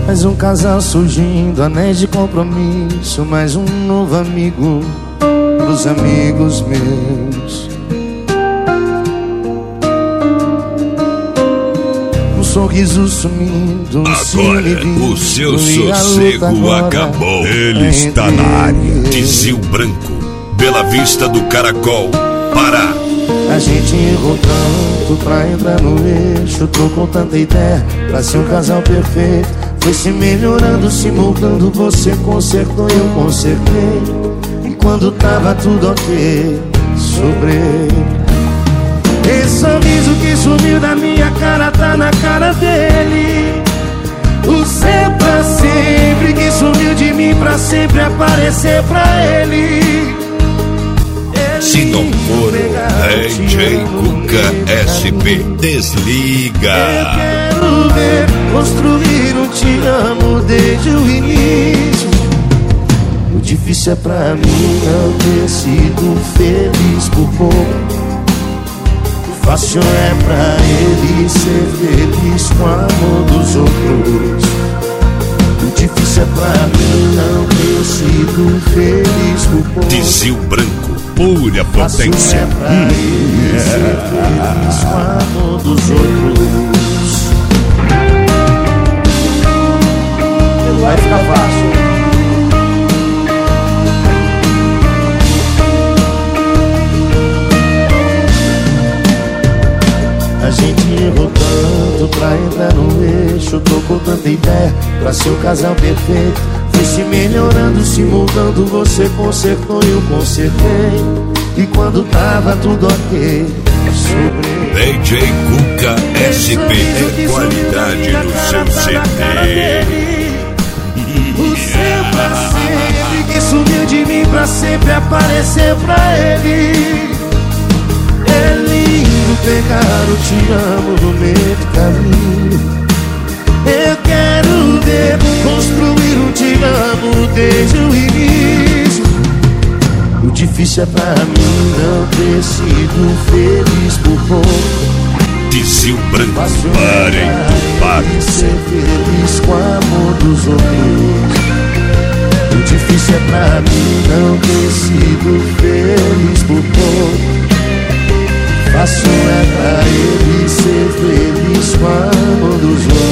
Mais um casal surgindo, anéis de compromisso. Mais um novo amigo pros amigos meus. Um sorriso sumindo, um agora o seu sossego acabou. Ele está na área. Tizil Branco, Bela Vista do Caracol, Pará. A gente errou tanto pra entrar no eixo. Tô com tanta ideia pra ser um casal perfeito. Foi se melhorando, se moldando. Você consertou, eu consertei. E quando tava tudo ok, sobrei. Esse sorriso que sumiu da minha cara tá na cara dele. O ser pra sempre que sumiu de mim pra sempre aparecer pra ele. Se não for o DJ Cuca SP, desliga. Eu quero ver construir um te amo desde o início. O difícil é pra mim não ter sido feliz por pouco. O fácil é pra ele ser feliz com o amor dos outros. O difícil é pra mim não ter sido feliz por pouco. Tizil Branco, pura potência. É pra ele ser feliz com o amor dos outros. Vai ficar fácil. A gente errou tanto pra entrar no eixo. Tô com tanta ideia pra ser um casal perfeito. Foi se melhorando, se moldando. Você consertou e eu consertei. E quando tava tudo ok, sobrei. DJ Cuca SP é qualidade no seu CD. O seu pra sempre que sumiu de mim pra sempre aparecer pra ele. É lindo pegar o te amo no meio do caminho. Eu quero ver construir um te amo desde o início. O difícil é pra mim não ter sido feliz por pouco. Tizil Branco, parem do parque. Ser feliz com o amor dos outros. O difícil é pra mim não ter sido feliz por pouco. Fácil é pra ele ser feliz com o amor dos outros.